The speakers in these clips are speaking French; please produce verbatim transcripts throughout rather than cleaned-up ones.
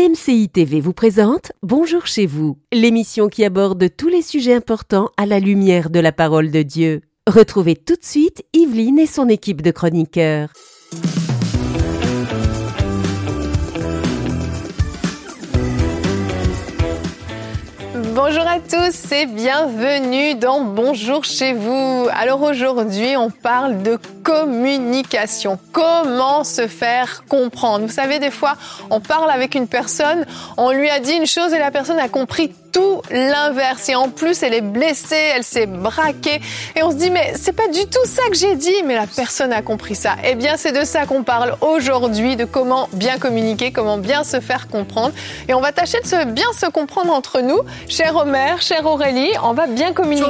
M C I T V vous présente Bonjour chez vous, l'émission qui aborde tous les sujets importants à la lumière de la parole de Dieu. Retrouvez tout de suite Yveline et son équipe de chroniqueurs. Bonjour à tous et bienvenue dans Bonjour chez vous. Alors aujourd'hui, on parle de communication. Comment se faire comprendre? Vous savez, des fois, on parle avec une personne, on lui a dit une chose et la personne a compris tout l'inverse. Et en plus, elle est blessée, elle s'est braquée. Et on se dit, mais c'est pas du tout ça que j'ai dit. Mais la personne a compris ça. Eh bien, c'est de ça qu'on parle aujourd'hui, de comment bien communiquer, comment bien se faire comprendre. Et on va tâcher de se, bien se comprendre entre nous. Cher Omer, chère Aurélie, on va bien communiquer.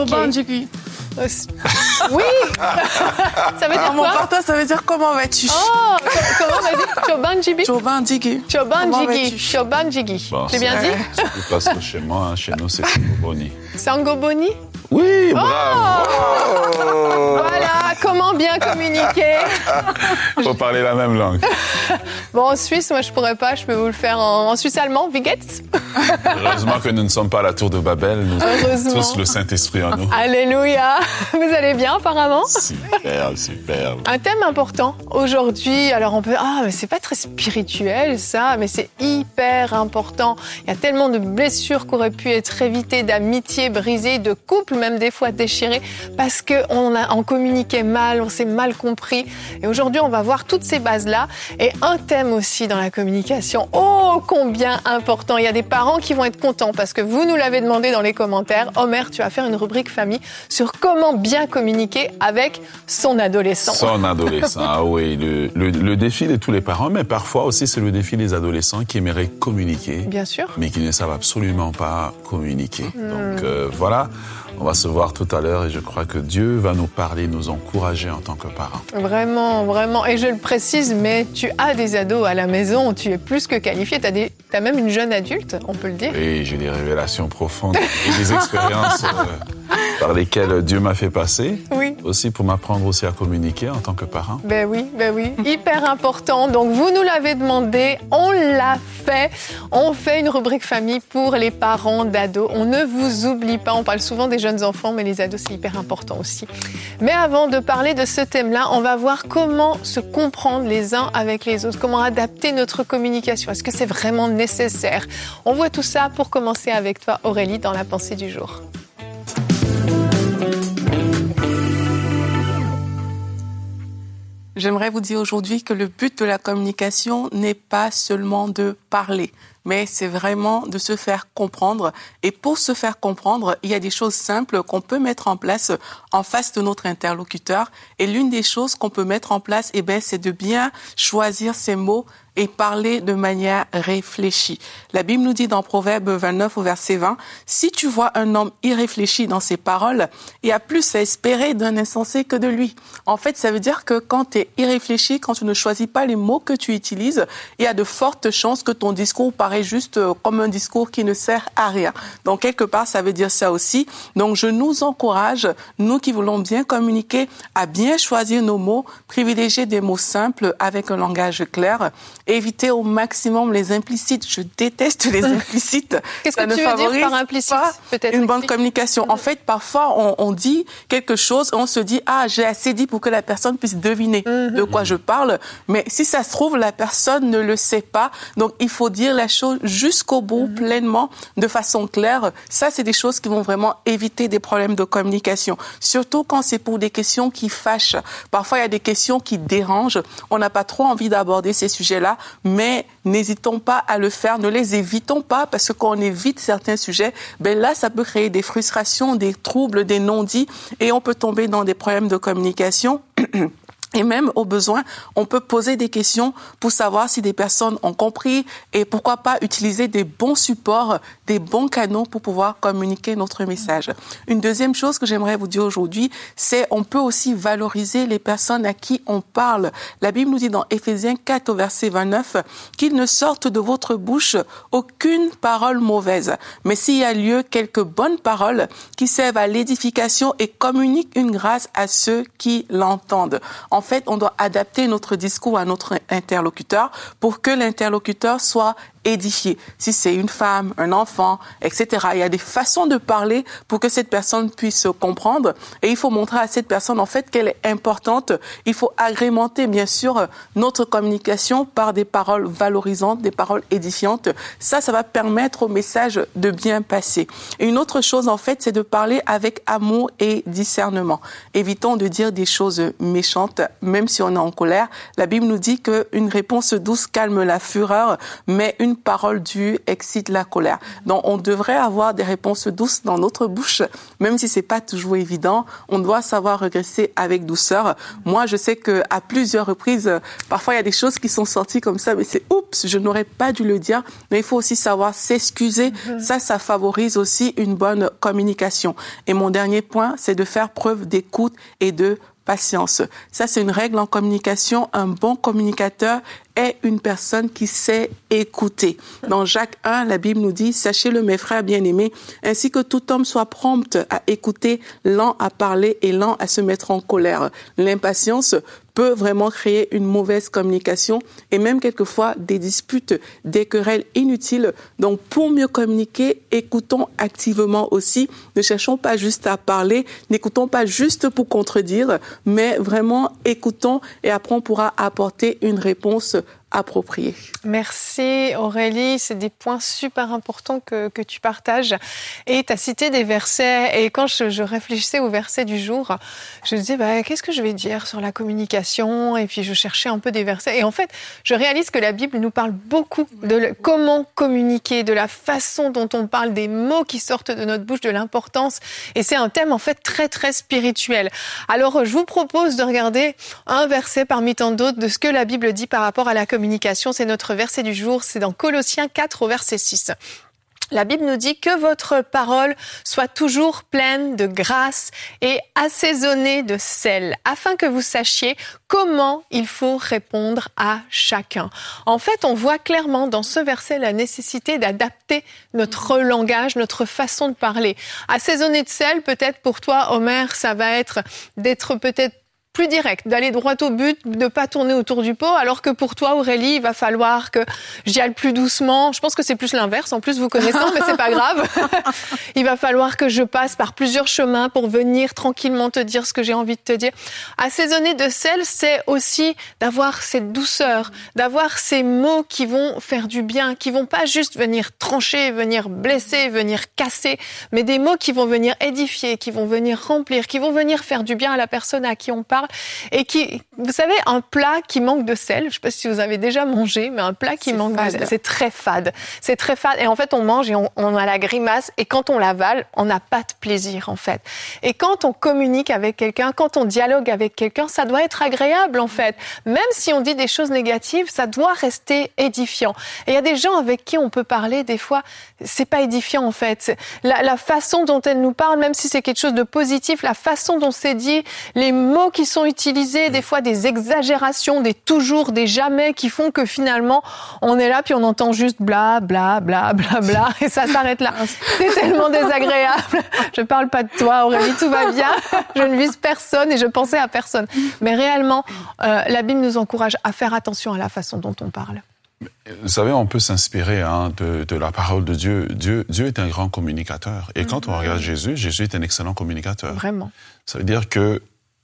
Oui. Ça veut dire mon quoi? partenaire, ça veut dire comment vas-tu? Oh, comment vas-tu? Chobanjibi? Chobanjigi. Chobanjigi. Chobanjigi. Bon, J'ai bien dit? C'est parce que chez moi, chez nous, c'est Sangoboni. Sangoboni? Oui, Oh bravo. Voilà, comment bien communiquer. Faut parler la même langue. Bon, en Suisse, moi, je pourrais pas. Je peux vous le faire en, en suisse allemand, wie geht's? Heureusement que nous ne sommes pas à la tour de Babel. Nous avons tous le Saint-Esprit en nous. Alléluia. Vous allez bien, apparemment? Super, super. Un thème important aujourd'hui. Alors, on peut... Ah, mais c'est pas très spirituel, ça, mais c'est hyper important. Il y a tellement de blessures qui auraient pu être évitées, d'amitiés brisées, de couples même des fois déchirés, parce qu'on a on communiquait mal, on s'est mal compris. Et aujourd'hui, on va voir toutes ces bases-là. Et un thème aussi dans la communication, oh, combien important. Il y a des parents qui vont être contents parce que vous nous l'avez demandé dans les commentaires. Omer, tu vas faire une rubrique famille sur comment bien communiquer avec son adolescent. Son adolescent, ah oui. Le, le, le défi de tous les parents, mais parfois aussi c'est le défi des adolescents qui aimeraient communiquer. Bien sûr. Mais qui ne savent absolument pas communiquer. Hmm. Donc euh, voilà. On va se voir tout à l'heure et je crois que Dieu va nous parler, nous encourager en tant que parents. Vraiment, vraiment. Et je le précise, mais tu as des ados à la maison, tu es plus que qualifié. Tu as, des... as même une jeune adulte, on peut le dire. Et j'ai des révélations profondes et des expériences euh, par lesquelles Dieu m'a fait passer. Oui. Aussi pour m'apprendre aussi à communiquer en tant que parent. Ben oui, ben oui. Hyper important. Donc vous nous l'avez demandé, on l'a fait. On fait une rubrique famille pour les parents d'ados. On ne vous oublie pas. On parle souvent des jeunes enfants, mais les ados, c'est hyper important aussi. Mais avant de parler de ce thème-là, on va voir comment se comprendre les uns avec les autres, comment adapter notre communication. Est-ce que c'est vraiment nécessaire? On voit tout ça pour commencer avec toi, Aurélie, dans la pensée du jour. J'aimerais vous dire aujourd'hui que le but de la communication n'est pas seulement de parler, mais c'est vraiment de se faire comprendre. Et pour se faire comprendre, il y a des choses simples qu'on peut mettre en place en face de notre interlocuteur. Et l'une des choses qu'on peut mettre en place, eh ben, c'est de bien choisir ses mots et parler de manière réfléchie. La Bible nous dit dans Proverbe vingt-neuf au verset vingt, « Si tu vois un homme irréfléchi dans ses paroles, il y a plus à espérer d'un insensé que de lui. » En fait, ça veut dire que quand tu es irréfléchi, quand tu ne choisis pas les mots que tu utilises, il y a de fortes chances que ton discours paraît juste comme un discours qui ne sert à rien. Donc, quelque part, ça veut dire ça aussi. Donc, je nous encourage, nous qui voulons bien communiquer, à bien choisir nos mots, privilégier des mots simples avec un langage clair, éviter au maximum les implicites. Je déteste les implicites. Qu'est-ce que tu veux dire par implicite? Peut-être une bonne communication. En fait, parfois, on, on dit quelque chose, on se dit, ah, j'ai assez dit pour que la personne puisse deviner mm-hmm. de quoi je parle. Mais si ça se trouve, la personne ne le sait pas. Donc, il faut dire la chose jusqu'au bout, mm-hmm. pleinement, de façon claire. Ça, c'est des choses qui vont vraiment éviter des problèmes de communication. Surtout quand c'est pour des questions qui fâchent. Parfois, il y a des questions qui dérangent. On n'a pas trop envie d'aborder ces sujets-là. Mais n'hésitons pas à le faire, ne les évitons pas, parce que quand on évite certains sujets, ben là, ça peut créer des frustrations, des troubles, des non-dits, et on peut tomber dans des problèmes de communication. Et même au besoin, on peut poser des questions pour savoir si des personnes ont compris et pourquoi pas utiliser des bons supports, des bons canaux pour pouvoir communiquer notre message. Une deuxième chose que j'aimerais vous dire aujourd'hui, c'est on peut aussi valoriser les personnes à qui on parle. La Bible nous dit dans Éphésiens quatre au verset vingt-neuf qu'il ne sorte de votre bouche aucune parole mauvaise, mais s'il y a lieu quelques bonnes paroles qui servent à l'édification et communiquent une grâce à ceux qui l'entendent. En fait, on doit adapter notre discours à notre interlocuteur pour que l'interlocuteur soit édifier. Si c'est une femme, un enfant, et cetera. Il y a des façons de parler pour que cette personne puisse comprendre. Et il faut montrer à cette personne, en fait, qu'elle est importante. Il faut agrémenter, bien sûr, notre communication par des paroles valorisantes, des paroles édifiantes. Ça, ça va permettre au message de bien passer. Et une autre chose, en fait, c'est de parler avec amour et discernement. Évitons de dire des choses méchantes, même si on est en colère. La Bible nous dit qu'une réponse douce calme la fureur, mais une parole dure excite la colère. Donc, on devrait avoir des réponses douces dans notre bouche, même si c'est pas toujours évident. On doit savoir regresser avec douceur. Moi, je sais que à plusieurs reprises, parfois il y a des choses qui sont sorties comme ça, mais c'est oups, je n'aurais pas dû le dire. Mais il faut aussi savoir s'excuser. Mm-hmm. Ça, ça favorise aussi une bonne communication. Et mon dernier point, c'est de faire preuve d'écoute et de patience. Ça, c'est une règle en communication. Un bon communicateur est une personne qui sait écouter. Dans Jacques un, la Bible nous dit « Sachez-le, mes frères bien-aimés, ainsi que tout homme soit prompt à écouter, lent à parler et lent à se mettre en colère. » L'impatience peut vraiment créer une mauvaise communication et même quelquefois des disputes, des querelles inutiles. Donc, pour mieux communiquer, écoutons activement aussi. Ne cherchons pas juste à parler, n'écoutons pas juste pour contredire, mais vraiment écoutons et après on pourra apporter une réponse approprié. Merci Aurélie, c'est des points super importants que, que tu partages. Et tu as cité des versets, et quand je, je réfléchissais aux versets du jour, je me disais, bah, qu'est-ce que je vais dire sur la communication? Et puis je cherchais un peu des versets. Et en fait, je réalise que la Bible nous parle beaucoup de le, comment communiquer, de la façon dont on parle, des mots qui sortent de notre bouche, de l'importance. Et c'est un thème en fait très très spirituel. Alors je vous propose de regarder un verset parmi tant d'autres de ce que la Bible dit par rapport à la communication. Communication, c'est notre verset du jour, c'est dans Colossiens quatre au verset six. La Bible nous dit que votre parole soit toujours pleine de grâce et assaisonnée de sel, afin que vous sachiez comment il faut répondre à chacun. En fait, on voit clairement dans ce verset la nécessité d'adapter notre langage, notre façon de parler. Assaisonner de sel, peut-être pour toi, Omer, ça va être d'être peut-être plus direct, d'aller droit au but, de ne pas tourner autour du pot, alors que pour toi, Aurélie, il va falloir que j'y aille plus doucement. Je pense que c'est plus l'inverse, en plus vous connaissant, mais c'est pas grave. Il va falloir que je passe par plusieurs chemins pour venir tranquillement te dire ce que j'ai envie de te dire. Assaisonner de sel, c'est aussi d'avoir cette douceur, d'avoir ces mots qui vont faire du bien, qui vont pas juste venir trancher, venir blesser, venir casser, mais des mots qui vont venir édifier, qui vont venir remplir, qui vont venir faire du bien à la personne à qui on parle. Et qui, vous savez, un plat qui manque de sel, je ne sais pas si vous avez déjà mangé, mais un plat qui c'est manque fade. de sel, c'est très fade. C'est très fade. Et en fait, on mange et on, on a la grimace. Et quand on l'avale, on n'a pas de plaisir, en fait. Et quand on communique avec quelqu'un, quand on dialogue avec quelqu'un, ça doit être agréable, en fait. Même si on dit des choses négatives, ça doit rester édifiant. Et il y a des gens avec qui on peut parler, des fois, c'est pas édifiant, en fait. La, la façon dont elles nous parlent, même si c'est quelque chose de positif, la façon dont c'est dit, les mots qui sont utilisés, des fois des exagérations, des toujours, des jamais, qui font que finalement, on est là puis on entend juste bla, bla, bla, bla, bla, et ça s'arrête là. C'est tellement désagréable. Je parle pas de toi, Aurélie, tout va bien. Je ne vise personne et je pensais à personne. Mais réellement, euh, la Bible nous encourage à faire attention à la façon dont on parle. Vous savez, on peut s'inspirer hein, de, de la parole de Dieu. Dieu. Dieu est un grand communicateur. Et quand on regarde Jésus, Jésus est un excellent communicateur. Vraiment. Ça veut dire que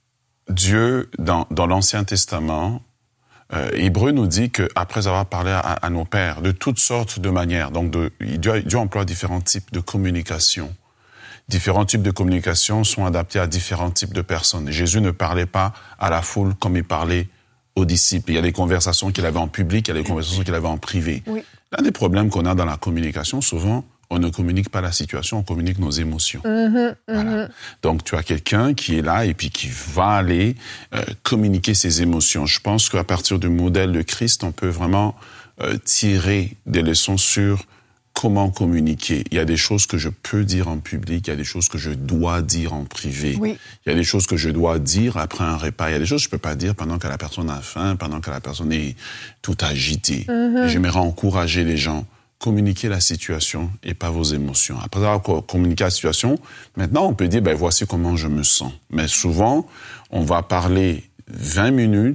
Dieu, dans, dans l'Ancien Testament, euh, Hébreu nous dit qu'après avoir parlé à, à nos pères de toutes sortes de manières, donc de, Dieu, Dieu emploie différents types de communication. Différents types de communication sont adaptés à différents types de personnes. Jésus ne parlait pas à la foule comme il parlait aux disciples. Il y a des conversations qu'il avait en public, il y a des conversations qu'il avait en privé. Oui. L'un des problèmes qu'on a dans la communication, souvent, on ne communique pas la situation, on communique nos émotions. Mmh, voilà. Mmh. Donc, tu as quelqu'un qui est là et puis qui va aller euh, communiquer ses émotions. Je pense qu'à partir du modèle de Christ, on peut vraiment euh, tirer des leçons sur comment communiquer. Il y a des choses que je peux dire en public, il y a des choses que je dois dire en privé. Oui. Il y a des choses que je dois dire après un repas. Il y a des choses que je peux pas dire pendant que la personne a faim, pendant que la personne est tout agitée. Mmh. Et j'aimerais encourager les gens. Communiquer la situation et pas vos émotions. Après avoir communiqué la situation, maintenant on peut dire, ben voici comment je me sens. Mais souvent, on va parler vingt minutes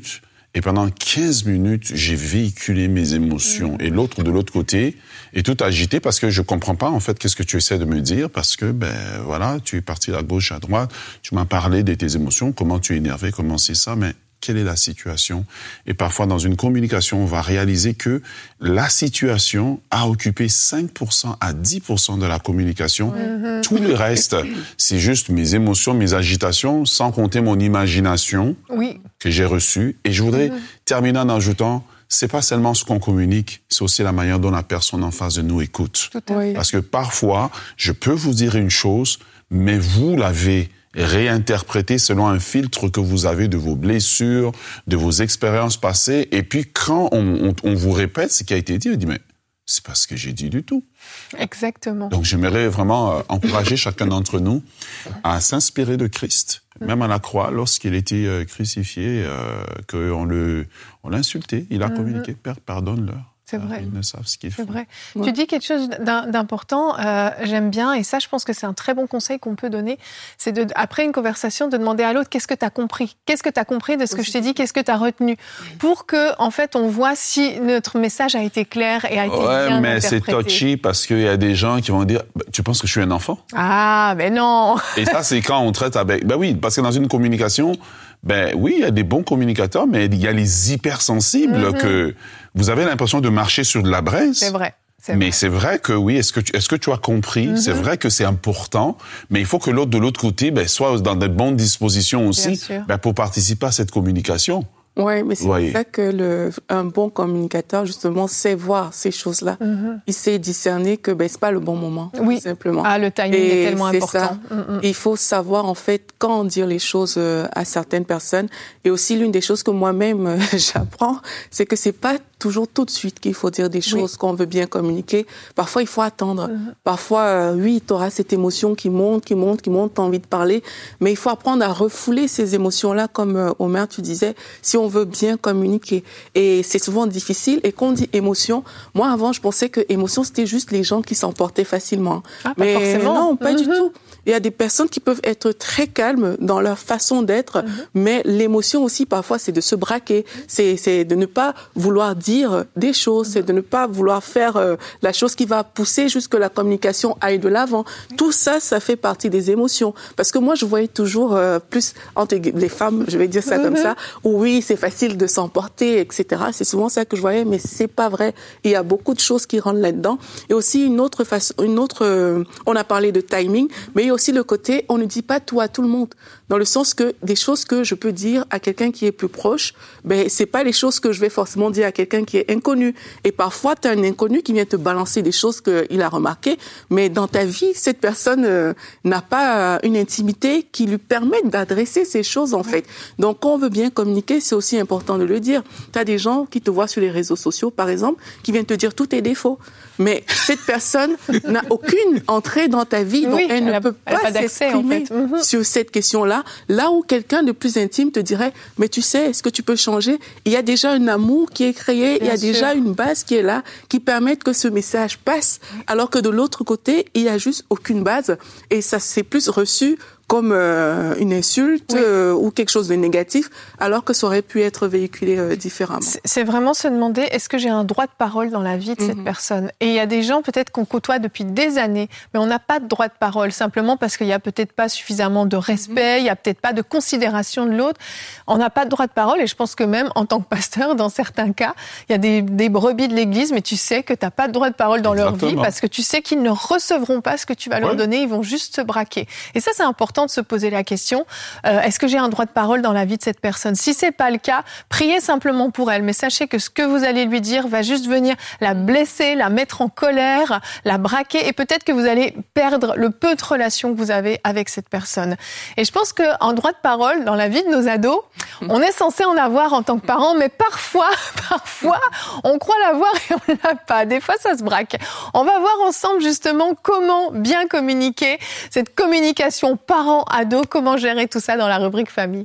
Et pendant quinze minutes, j'ai véhiculé mes émotions. Mmh. Et l'autre, de l'autre côté, est tout agité parce que je comprends pas, en fait, qu'est-ce que tu essaies de me dire, parce que, ben, voilà, tu es parti à gauche, à droite, tu m'as parlé de tes émotions, comment tu es énervé, comment c'est ça, mais quelle est la situation? Et parfois, dans une communication, on va réaliser que la situation a occupé cinq pour cent à dix pour cent de la communication. Mmh. Tout le reste, c'est juste mes émotions, mes agitations, sans compter mon imagination oui. que j'ai reçue. Et je voudrais mmh. terminer en ajoutant, c'est pas seulement ce qu'on communique, c'est aussi la manière dont la personne en face de nous écoute. Tout à fait. Parce que parfois, je peux vous dire une chose, mais vous l'avez réinterpréter selon un filtre que vous avez de vos blessures, de vos expériences passées. Et puis, quand on, on, on vous répète ce qui a été dit, on dit, mais c'est pas ce que j'ai dit du tout. Exactement. Donc, j'aimerais vraiment euh, encourager chacun d'entre nous à s'inspirer de Christ, même à la croix, lorsqu'il était euh, crucifié, euh, qu'on le, on l'a insulté, il a mm-hmm. communiqué, Père, pardonne-leur. C'est vrai. Ils ne savent ce qu'ils c'est font. Vrai. Ouais. Tu dis quelque chose d'important, euh, j'aime bien, et ça, je pense que c'est un très bon conseil qu'on peut donner, c'est de, après une conversation, de demander à l'autre, qu'est-ce que tu as compris? Qu'est-ce que tu as compris de ce que je t'ai dit? Qu'est-ce que tu as retenu? Pour que, en fait, on voit si notre message a été clair et a été ouais, bien mais interprété. c'est touchy parce qu'il y a des gens qui vont dire, tu penses que je suis un enfant? Ah, ben non! Et ça, c'est quand on traite avec, ben oui, parce que dans une communication, ben oui, il y a des bons communicateurs, mais il y a les hypersensibles mm-hmm. que vous avez l'impression de marcher sur de la braise. C'est vrai. C'est mais vrai. c'est vrai que oui, est-ce que tu, est-ce que tu as compris? Mm-hmm. C'est vrai que c'est important, mais il faut que l'autre de l'autre côté, ben, soit dans de bonnes dispositions aussi, ben, pour participer à cette communication. Oui, mais c'est Voyez. ça que le, un bon communicateur, justement, sait voir ces choses-là. Mm-hmm. Il sait discerner que ben, c'est pas le bon moment, oui. tout simplement. Ah, le timing Et est tellement c'est important. Mm-hmm. Il faut savoir, en fait, quand dire les choses à certaines personnes. Et aussi, l'une des choses que moi-même, j'apprends, c'est que c'est pas toujours tout de suite qu'il faut dire des choses oui. qu'on veut bien communiquer. Parfois, il faut attendre. Mm-hmm. Parfois, euh, oui, tu auras cette émotion qui monte, qui monte, qui monte, tu as envie de parler. Mais il faut apprendre à refouler ces émotions-là, comme euh, Omer, tu disais, si on veut bien communiquer. Et c'est souvent difficile. Et quand on dit émotion, moi, avant, je pensais que émotion, c'était juste les gens qui s'emportaient facilement. Ah, mais pas forcément. Non, pas mm-hmm. du tout. Il y a des personnes qui peuvent être très calmes dans leur façon d'être, mm-hmm. mais l'émotion aussi, parfois, c'est de se braquer. C'est, c'est de ne pas vouloir dire des choses, mm-hmm. c'est de ne pas vouloir faire euh, la chose qui va pousser jusque la communication aille de l'avant. Mm-hmm. Tout ça, ça fait partie des émotions. Parce que moi, je voyais toujours euh, plus entre les femmes, je vais dire ça mm-hmm. comme ça, où oui, c'est facile de s'emporter, et cetera. C'est souvent ça que je voyais, mais c'est pas vrai. Il y a beaucoup de choses qui rentrent là-dedans. Et aussi une autre façon, une autre, euh, on a parlé de timing, mais il y a aussi le côté, on ne dit pas tout à tout le monde. Dans le sens que des choses que je peux dire à quelqu'un qui est plus proche, ben, c'est pas les choses que je vais forcément dire à quelqu'un qui est inconnu. Et parfois, tu as un inconnu qui vient te balancer des choses qu'il a remarquées, mais dans ta vie, cette personne euh, n'a pas euh, une intimité qui lui permette d'adresser ces choses, en fait. Donc, quand on veut bien communiquer, c'est aussi important de le dire. Tu as des gens qui te voient sur les réseaux sociaux, par exemple, qui viennent te dire tous tes défauts. Mais cette personne n'a aucune entrée dans ta vie, donc oui, elle, elle ne a, peut pas, pas s'exprimer en fait. mm-hmm. sur cette question-là. Là où quelqu'un de plus intime te dirait, mais tu sais, est-ce que tu peux changer? Il y a déjà un amour qui est créé, Bien il y a sûr. déjà une base qui est là, qui permet que ce message passe, alors que de l'autre côté, il n'y a juste aucune base. Et ça, c'est plus reçu comme euh, une insulte oui. euh, ou quelque chose de négatif, alors que ça aurait pu être véhiculé euh, différemment. C'est vraiment se demander, est-ce que j'ai un droit de parole dans la vie de mm-hmm. cette personne? Et il y a des gens peut-être qu'on côtoie depuis des années, mais on n'a pas de droit de parole, simplement parce qu'il n'y a peut-être pas suffisamment de respect, mm-hmm. il n'y a peut-être pas de considération de l'autre. On n'a pas de droit de parole, et je pense que même en tant que pasteur, dans certains cas, il y a des, des brebis de l'Église, mais tu sais que tu n'as pas de droit de parole dans Exactement. leur vie, parce que tu sais qu'ils ne recevront pas ce que tu vas ouais. leur donner, ils vont juste se braquer. Et ça, c'est important de se poser la question, euh, est-ce que j'ai un droit de parole dans la vie de cette personne? Si c'est pas le cas, priez simplement pour elle, mais sachez que ce que vous allez lui dire va juste venir la blesser, la mettre en colère, la braquer, et peut-être que vous allez perdre le peu de relation que vous avez avec cette personne. Et je pense qu'un droit de parole dans la vie de nos ados, on est censé en avoir en tant que parent, mais parfois, parfois, on croit l'avoir et on l'a pas. Des fois, ça se braque. On va voir ensemble justement comment bien communiquer, cette communication parent-ado, comment gérer tout ça dans la rubrique famille.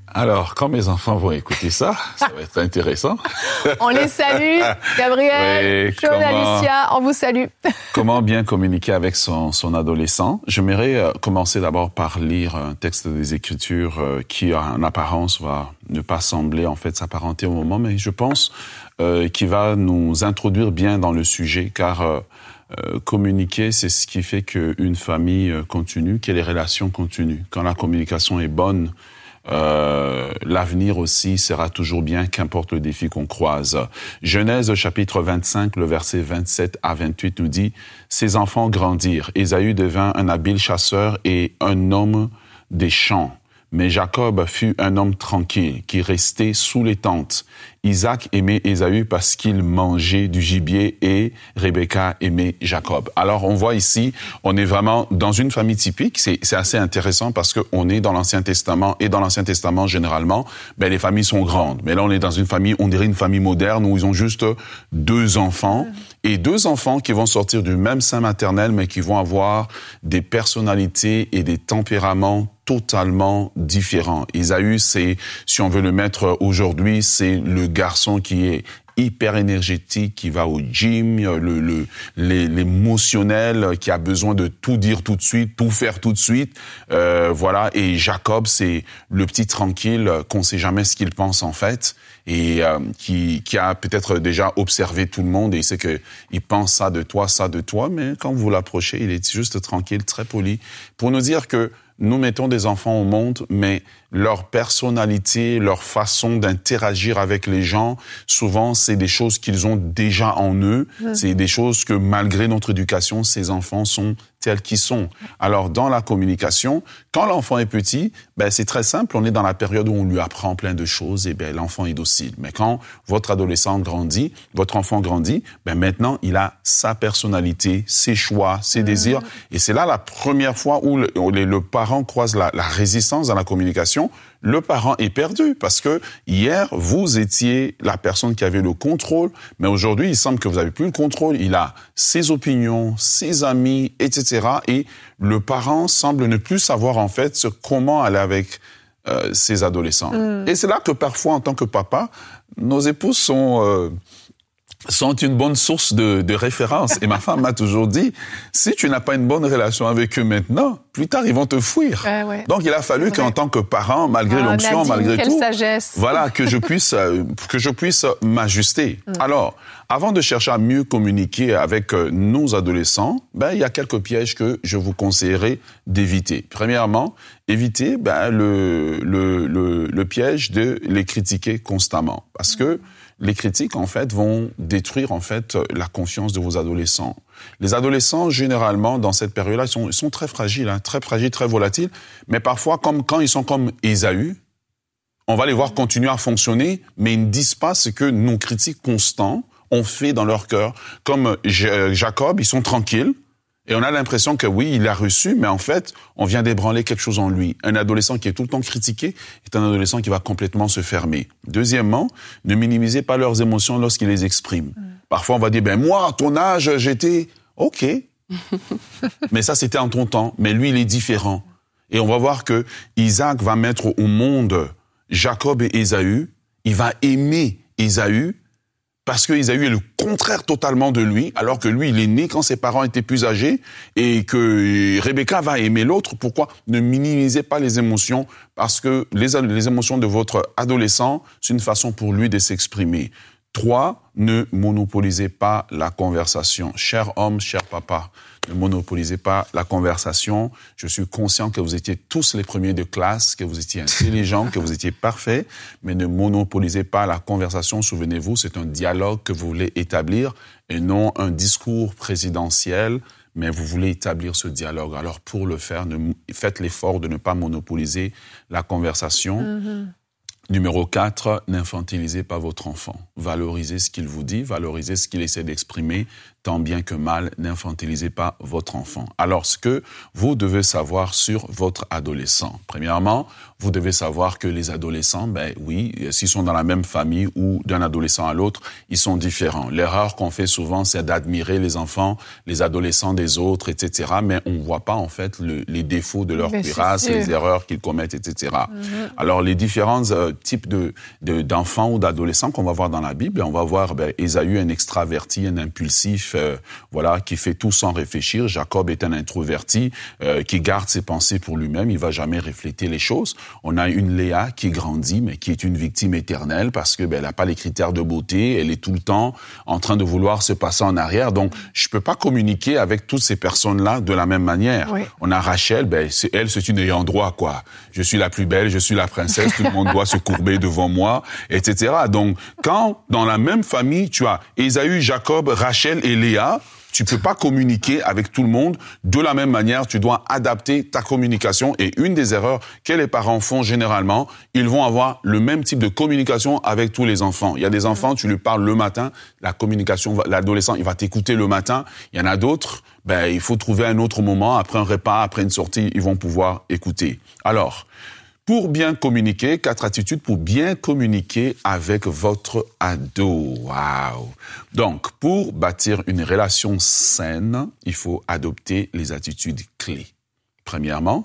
Alors, quand mes enfants vont écouter ça, ça va être intéressant. On les salue, Gabriel, Oui, Sean, comment- Alicia, on vous salue. Comment bien communiquer avec son, son adolescent? J'aimerais euh, commencer d'abord par lire un texte des Écritures euh, qui, en apparence, va ne pas sembler en fait s'apparenter au moment, mais je pense euh, qu'il va nous introduire bien dans le sujet, car euh, euh, communiquer, c'est ce qui fait qu'une famille euh, continue, que les relations continuent. Quand la communication est bonne, Euh, l'avenir aussi sera toujours bien, qu'importe le défi qu'on croise. Genèse chapitre vingt-cinq, le verset vingt-sept à vingt-huit nous dit « Ses enfants grandirent. Ésaü devint un habile chasseur et un homme des champs. Mais Jacob fut un homme tranquille, qui restait sous les tentes. Isaac aimait Ésaü parce qu'il mangeait du gibier et Rebecca aimait Jacob. » Alors, on voit ici, on est vraiment dans une famille typique. C'est, c'est assez intéressant parce qu'on est dans l'Ancien Testament et dans l'Ancien Testament, généralement, ben, les familles sont grandes. Mais là, on est dans une famille, on dirait une famille moderne où ils ont juste deux enfants et deux enfants qui vont sortir du même sein maternel, mais qui vont avoir des personnalités et des tempéraments totalement différents. Ésaü, c'est, si on veut le mettre aujourd'hui, c'est le garçon qui est hyper énergétique, qui va au gym, le, le, les, l'émotionnel, qui a besoin de tout dire tout de suite, tout faire tout de suite. Euh, voilà. Et Jacob, c'est le petit tranquille qu'on sait jamais ce qu'il pense en fait, et euh, qui, qui a peut-être déjà observé tout le monde et il sait que il pense ça de toi, ça de toi, mais quand vous l'approchez, il est juste tranquille, très poli, pour nous dire que nous mettons des enfants au monde, mais leur personnalité, leur façon d'interagir avec les gens, souvent, c'est des choses qu'ils ont déjà en eux. Mmh. C'est des choses que, malgré notre éducation, ces enfants sont tels qu'ils sont. Alors, dans la communication, quand l'enfant est petit, ben, c'est très simple. On est dans la période où on lui apprend plein de choses et ben, l'enfant est docile. Mais quand votre adolescent grandit, votre enfant grandit, ben, maintenant, il a sa personnalité, ses choix, ses mmh. désirs. Et c'est là la première fois où le, où le parent croise la, la résistance dans la communication. Le parent est perdu parce que hier, vous étiez la personne qui avait le contrôle, mais aujourd'hui, il semble que vous n'avez plus le contrôle. Il a ses opinions, ses amis, et cetera. Et le parent semble ne plus savoir, en fait, ce, comment aller avec euh, ses adolescents. Mmh. Et c'est là que parfois, en tant que papa, nos épouses sont... Euh, sont une bonne source de, de référence. Et ma femme m'a toujours dit, si tu n'as pas une bonne relation avec eux maintenant, plus tard, ils vont te fuir. Euh, ouais. Donc, il a fallu qu'en tant que parent, malgré ah, l'onction, Nadine, malgré quelle tout, sagesse. voilà, que je puisse, euh, que je puisse m'ajuster. Mm. Alors, avant de chercher à mieux communiquer avec euh, nos adolescents, ben, il y a quelques pièges que je vous conseillerais d'éviter. Premièrement, éviter, ben, le, le, le, le piège de les critiquer constamment. Parce que, mm. les critiques, en fait, vont détruire, en fait, la confiance de vos adolescents. Les adolescents, généralement, dans cette période-là, ils sont, ils sont très fragiles, hein, très fragiles, très volatiles. Mais parfois, comme, quand ils sont comme Ésaü, on va les voir continuer à fonctionner, mais ils ne disent pas ce que nos critiques constants ont fait dans leur cœur. Comme Jacob, ils sont tranquilles. Et on a l'impression que oui, il a reçu, mais en fait, on vient d'ébranler quelque chose en lui. Un adolescent qui est tout le temps critiqué est un adolescent qui va complètement se fermer. Deuxièmement, ne minimisez pas leurs émotions lorsqu'ils les expriment. Mm. Parfois, on va dire, ben moi, à ton âge, j'étais... OK. Mais ça, c'était en ton temps. Mais lui, il est différent. Et on va voir que Isaac va mettre au monde Jacob et Ésaü. Il va aimer Ésaü, parce que Ésaü est le contraire totalement de lui, alors que lui, il est né quand ses parents étaient plus âgés, et que Rebecca va aimer l'autre. Pourquoi? Ne minimisez pas les émotions, parce que les, les émotions de votre adolescent, c'est une façon pour lui de s'exprimer. Trois, ne monopolisez pas la conversation. Cher homme, cher papa, ne monopolisez pas la conversation. Je suis conscient que vous étiez tous les premiers de classe, que vous étiez intelligents, que vous étiez parfaits, mais ne monopolisez pas la conversation. Souvenez-vous, c'est un dialogue que vous voulez établir et non un discours présidentiel, mais vous voulez établir ce dialogue. Alors, pour le faire, ne, faites l'effort de ne pas monopoliser la conversation. Mm-hmm. Numéro quatre, n'infantilisez pas votre enfant. Valorisez ce qu'il vous dit, valorisez ce qu'il essaie d'exprimer, tant bien que mal, n'infantilisez pas votre enfant. Alors, ce que vous devez savoir sur votre adolescent. Premièrement, vous devez savoir que les adolescents, ben oui, s'ils sont dans la même famille ou d'un adolescent à l'autre, ils sont différents. L'erreur qu'on fait souvent, c'est d'admirer les enfants, les adolescents des autres, et cetera. Mais on voit pas, en fait, le, les défauts de leur cuirasse, les erreurs qu'ils commettent, et cetera. Mm-hmm. Alors, les différents euh, types de, de, d'enfants ou d'adolescents qu'on va voir dans la Bible, on va voir, ben, Ésaü, un extraverti, un impulsif, euh, voilà, qui fait tout sans réfléchir. Jacob est un introverti, euh, qui garde ses pensées pour lui-même, il va jamais refléter les choses. On a une Léa qui grandit, mais qui est une victime éternelle parce que ben, elle n'a pas les critères de beauté, elle est tout le temps en train de vouloir se passer en arrière. Donc, je peux pas communiquer avec toutes ces personnes-là de la même manière. Oui. On a Rachel, ben, c'est, elle, c'est une ayant droit, quoi. Je suis la plus belle, je suis la princesse, tout le monde doit se courber devant moi, et cetera. Donc, quand dans la même famille, tu as Ésaü, Jacob, Rachel et Léa, tu peux pas communiquer avec tout le monde de la même manière. Tu dois adapter ta communication. Et une des erreurs que les parents font généralement, ils vont avoir le même type de communication avec tous les enfants. Il y a des enfants, tu lui parles le matin, la communication, l'adolescent, il va t'écouter le matin. Il y en a d'autres, ben, il faut trouver un autre moment, après un repas, après une sortie, ils vont pouvoir écouter. Alors, pour bien communiquer, quatre attitudes pour bien communiquer avec votre ado. Waouh! Donc, pour bâtir une relation saine, il faut adopter les attitudes clés. Premièrement,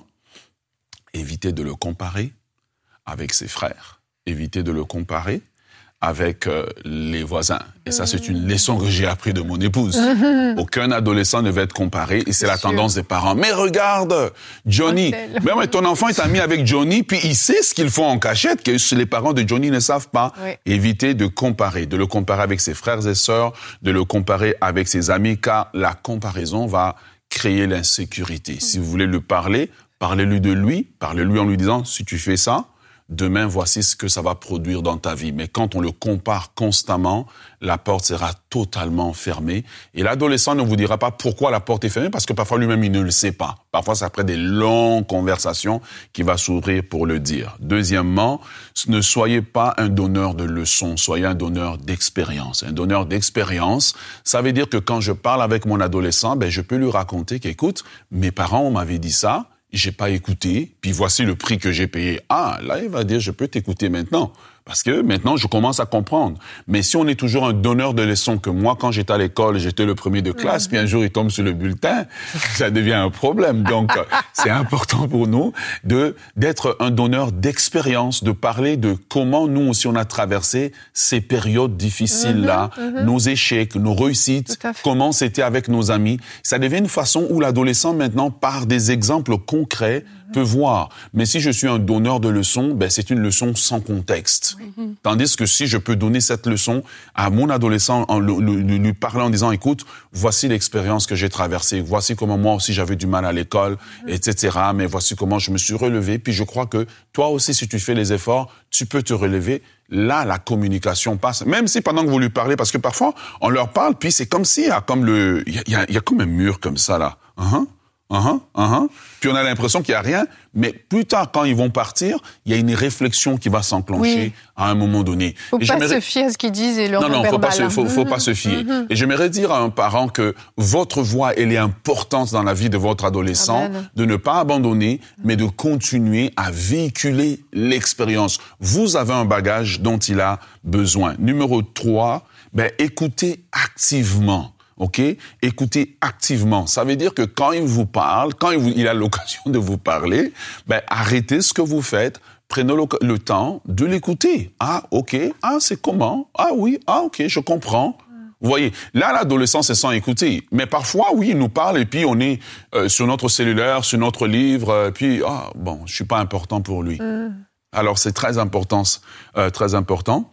évitez de le comparer avec ses frères. Évitez de le comparer avec euh, les voisins. Et ça, c'est une leçon que j'ai appris de mon épouse. Aucun adolescent ne va être comparé, et c'est, c'est la sûr. Tendance des parents. Mais regarde, Johnny. Mais ouais, ton enfant est ami avec Johnny, puis il sait ce qu'ils font en cachette, que les parents de Johnny ne savent pas. Oui. Évitez de comparer, de le comparer avec ses frères et sœurs, de le comparer avec ses amis, car la comparaison va créer l'insécurité. Mmh. Si vous voulez lui parler, parlez-lui de lui, parlez-lui en lui disant, si tu fais ça, demain, voici ce que ça va produire dans ta vie. Mais quand on le compare constamment, la porte sera totalement fermée. Et l'adolescent ne vous dira pas pourquoi la porte est fermée, parce que parfois lui-même, il ne le sait pas. Parfois, c'est après des longues conversations qu'il va s'ouvrir pour le dire. Deuxièmement, ne soyez pas un donneur de leçons, soyez un donneur d'expérience. Un donneur d'expérience, ça veut dire que quand je parle avec mon adolescent, ben, je peux lui raconter qu'écoute, mes parents m'avaient dit ça, j'ai pas écouté, puis voici le prix que j'ai payé. Ah, là, il va dire, je peux t'écouter maintenant. Parce que maintenant, je commence à comprendre. Mais si on est toujours un donneur de leçons, que moi, quand j'étais à l'école, j'étais le premier de classe, mmh. puis un jour, il tombe sur le bulletin, ça devient un problème. Donc, c'est important pour nous de d'être un donneur d'expérience, de parler de comment nous aussi, on a traversé ces périodes difficiles-là, mmh, mmh. nos échecs, nos réussites, comment c'était avec nos amis. Ça devient une façon où l'adolescent, maintenant, par des exemples concrets, peut voir. Mais si je suis un donneur de leçons, ben c'est une leçon sans contexte. Oui. Tandis que si je peux donner cette leçon à mon adolescent en lui, lui, lui parlant en disant, écoute, voici l'expérience que j'ai traversée, voici comment moi aussi j'avais du mal à l'école, oui. et cetera. Mais voici comment je me suis relevé. Puis je crois que toi aussi, si tu fais les efforts, tu peux te relever. Là, la communication passe. Même si pendant que vous lui parlez, parce que parfois, on leur parle, puis c'est comme s'il y a comme le, il y a, il y a comme un mur comme ça, là. Uh-huh. Uh-huh, uh-huh. Puis on a l'impression qu'il n'y a rien, mais plus tard, quand ils vont partir, il y a une réflexion qui va s'enclencher oui. à un moment donné. Faut et pas se fier à ce qu'ils disent et leur non, non, verbal. faut pas se, faut, faut pas se fier. Mm-hmm. Et j'aimerais dire à un parent que votre voix, elle est importante dans la vie de votre adolescent, Amen. De ne pas abandonner, mais de continuer à véhiculer l'expérience. Vous avez un bagage dont il a besoin. Numéro trois, ben, écoutez activement. OK? Écoutez activement. Ça veut dire que quand il vous parle, quand il, vous, il a l'occasion de vous parler, ben, arrêtez ce que vous faites, prenez le, le temps de l'écouter. Ah, OK. Ah, c'est comment? Ah oui. Ah, OK, je comprends. Vous voyez, là, l'adolescent se sent écouté. Mais parfois, oui, il nous parle et puis on est euh, sur notre cellulaire, sur notre livre, euh, puis, ah, bon, je suis pas important pour lui. Mm. Alors, c'est très important, euh, très important.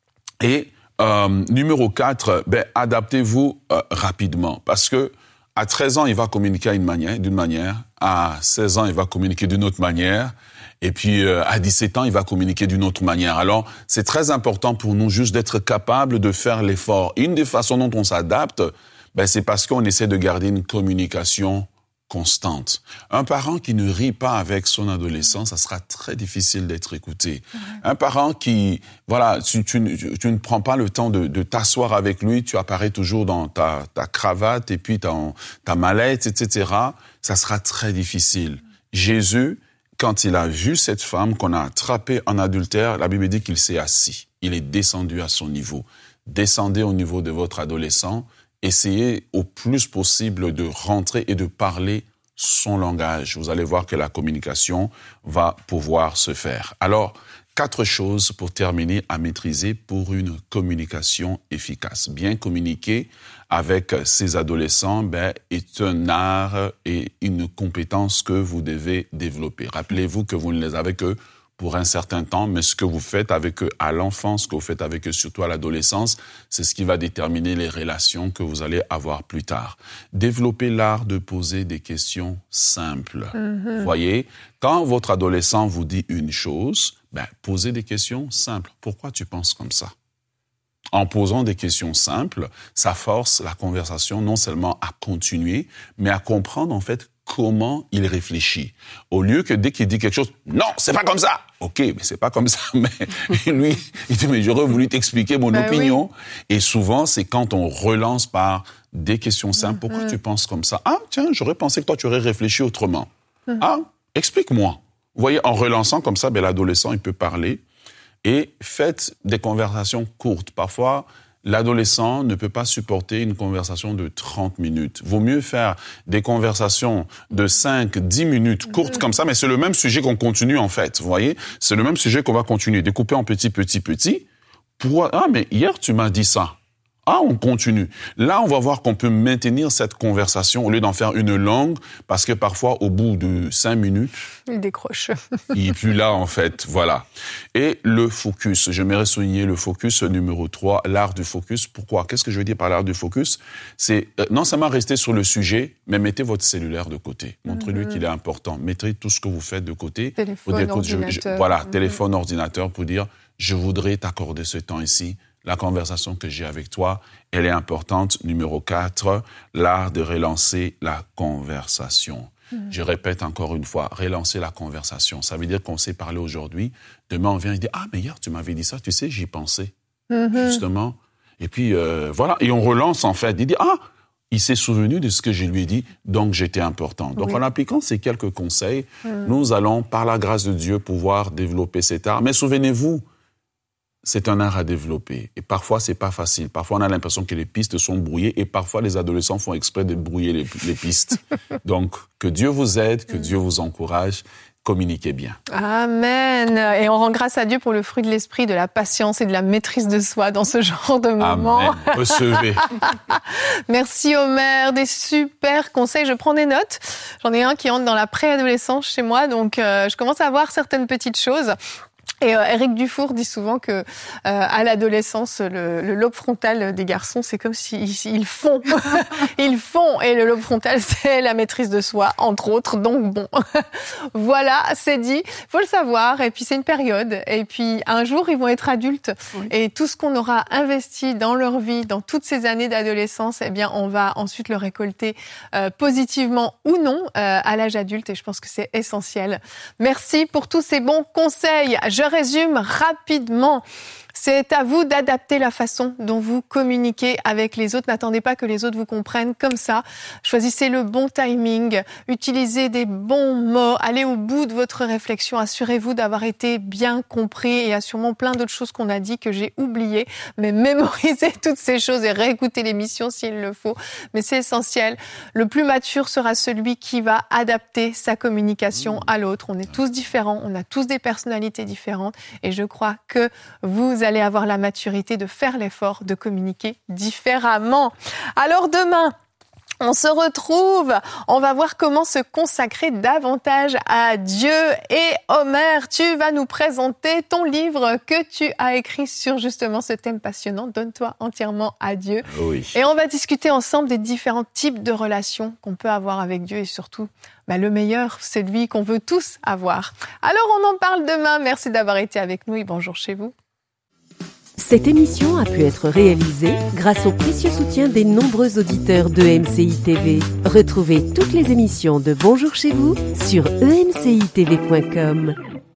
Et, Euh, numéro quatre, ben, adaptez-vous euh, rapidement. Parce que à treize ans, il va communiquer une manière, d'une manière. À seize ans, il va communiquer d'une autre manière. Et puis, euh, à dix-sept ans, il va communiquer d'une autre manière. Alors, c'est très important pour nous juste d'être capable de faire l'effort. Une des façons dont on s'adapte, ben, c'est parce qu'on essaie de garder une communication constante. Un parent qui ne rit pas avec son adolescent, ça sera très difficile d'être écouté. Mmh. Un parent qui, voilà, tu, tu, tu, tu ne prends pas le temps de, de t'asseoir avec lui, tu apparais toujours dans ta, ta cravate et puis ta, ta mallette, et cetera, ça sera très difficile. Mmh. Jésus, quand il a vu cette femme qu'on a attrapée en adultère, la Bible dit qu'il s'est assis. Il est descendu à son niveau. Descendez au niveau de votre adolescent. Essayez au plus possible de rentrer et de parler son langage. Vous allez voir que la communication va pouvoir se faire. Alors, quatre choses pour terminer à maîtriser pour une communication efficace. Bien communiquer avec ses adolescents ben, est un art et une compétence que vous devez développer. Rappelez-vous que vous ne les avez que pour un certain temps, mais ce que vous faites avec eux à l'enfance, ce que vous faites avec eux surtout à l'adolescence, c'est ce qui va déterminer les relations que vous allez avoir plus tard. Développez l'art de poser des questions simples. Mm-hmm. Voyez, quand votre adolescent vous dit une chose, ben, posez des questions simples. Pourquoi tu penses comme ça? En posant des questions simples, ça force la conversation non seulement à continuer, mais à comprendre en fait comment il réfléchit. Au lieu que dès qu'il dit quelque chose, non, c'est pas comme ça. OK, mais c'est pas comme ça. Mais lui, il dit, mais j'aurais voulu t'expliquer mon ben opinion. Oui. Et souvent, c'est quand on relance par des questions simples. Pourquoi mm-hmm. tu penses comme ça? Ah, tiens, j'aurais pensé que toi, tu aurais réfléchi autrement. Mm-hmm. Ah, explique-moi. Vous voyez, en relançant comme ça, ben, l'adolescent, il peut parler. Et faites des conversations courtes. Parfois, l'adolescent ne peut pas supporter une conversation de trente minutes. Vaut mieux faire des conversations de cinq, dix minutes courtes comme ça, mais c'est le même sujet qu'on continue en fait. Vous voyez, c'est le même sujet qu'on va continuer, découper en petits, petits, petits. Pour... Ah, mais hier, tu m'as dit ça. Ah, on continue. Là, on va voir qu'on peut maintenir cette conversation au lieu d'en faire une longue, parce que parfois, au bout de cinq minutes... Il décroche. Il est plus là, en fait. Voilà. Et le focus. J'aimerais souligner le focus numéro trois, l'art du focus. Pourquoi? Qu'est-ce que je veux dire par l'art du focus? C'est euh, non seulement rester sur le sujet, mais mettez votre cellulaire de côté. Montrez-lui mm-hmm. qu'il est important. Mettez tout ce que vous faites de côté. Téléphone, dire, ordinateur. Je, je, voilà, mm-hmm. téléphone, ordinateur, pour dire, je voudrais t'accorder ce temps ici. La conversation que j'ai avec toi, elle est importante. Numéro quatre, l'art de relancer la conversation. Mmh. Je répète encore une fois, relancer la conversation. Ça veut dire qu'on s'est parlé aujourd'hui. Demain, on vient et dit « Ah, mais hier, tu m'avais dit ça, tu sais, j'y pensais. Mmh. » Justement. Et puis, euh, voilà. Et on relance, en fait. Il dit « Ah, il s'est souvenu de ce que je lui ai dit, donc j'étais important. » Donc, oui. En appliquant ces quelques conseils, mmh. nous allons, par la grâce de Dieu, pouvoir développer cet art. Mais souvenez-vous, c'est un art à développer. Et parfois, c'est pas facile. Parfois, on a l'impression que les pistes sont brouillées et parfois, les adolescents font exprès de brouiller les, les pistes. Donc, que Dieu vous aide, que Dieu vous encourage. Communiquez bien. Amen. Et on rend grâce à Dieu pour le fruit de l'esprit, de la patience et de la maîtrise de soi dans ce genre de moment. Amen. Recevez. Merci Omer, des super conseils. Je prends des notes. J'en ai un qui entre dans la préadolescence chez moi, donc euh, je commence à voir certaines petites choses. Et euh, Éric Dufour dit souvent que euh, à l'adolescence, le, le lobe frontal des garçons, c'est comme s'ils ils font, ils font. Et le lobe frontal, c'est la maîtrise de soi, entre autres. Donc bon, voilà, c'est dit. Faut le savoir. Et puis c'est une période. Et puis un jour, ils vont être adultes. Oui. Et tout ce qu'on aura investi dans leur vie, dans toutes ces années d'adolescence, eh bien, on va ensuite le récolter euh, positivement ou non euh, à l'âge adulte. Et je pense que c'est essentiel. Merci pour tous ces bons conseils. Je résume rapidement. C'est à vous d'adapter la façon dont vous communiquez avec les autres. N'attendez pas que les autres vous comprennent comme ça. Choisissez le bon timing, utilisez des bons mots, allez au bout de votre réflexion. Assurez-vous d'avoir été bien compris. Et il y a sûrement plein d'autres choses qu'on a dit que j'ai oubliées. Mais mémorisez toutes ces choses et réécoutez l'émission s'il le faut. Mais c'est essentiel. Le plus mature sera celui qui va adapter sa communication à l'autre. On est tous différents, on a tous des personnalités différentes. Et je crois que vous allez avoir la maturité de faire l'effort de communiquer différemment. Alors demain, on se retrouve, on va voir comment se consacrer davantage à Dieu. Et Omer, tu vas nous présenter ton livre que tu as écrit sur justement ce thème passionnant, Donne-toi entièrement à Dieu. Oui. Et on va discuter ensemble des différents types de relations qu'on peut avoir avec Dieu et surtout, bah, le meilleur, c'est lui qu'on veut tous avoir. Alors on en parle demain, merci d'avoir été avec nous et bonjour chez vous. Cette émission a pu être réalisée grâce au précieux soutien des nombreux auditeurs de E M C I T V. Retrouvez toutes les émissions de Bonjour chez vous sur e m c i t v point com.